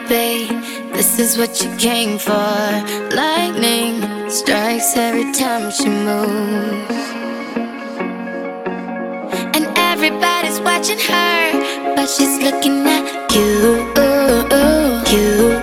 babe, this is what you came for. Lightning strikes every time she moves, and everybody's watching her, but she's looking at you, you, you.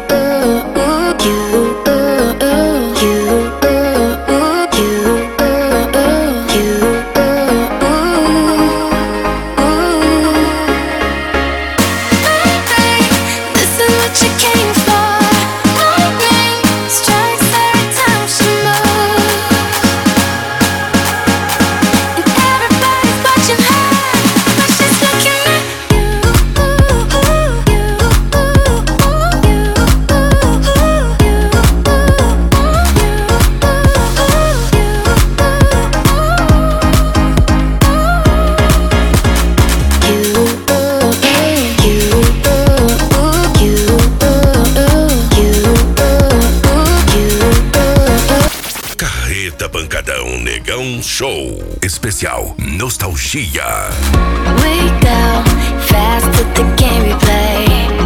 Show especial Nostalgia. We go fast at the game we play.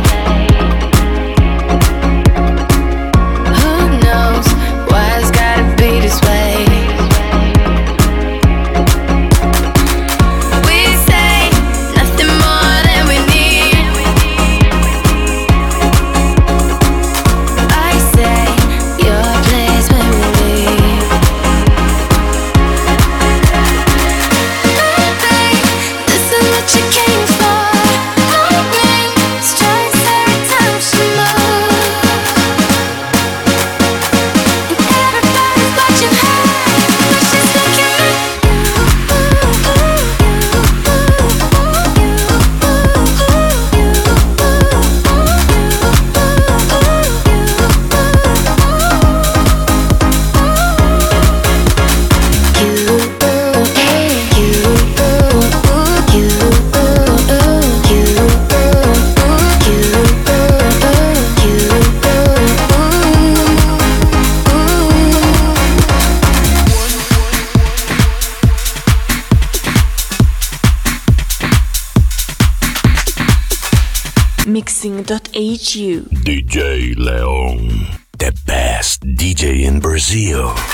Who knows why it's gotta be this way? We say nothing more than we need. I say your place when we leave. What you came for, lightning strikes every time she moves, and everybody's watching her, but she's looking at Mixing.hu. DJ Leon, the best DJ in Brazil.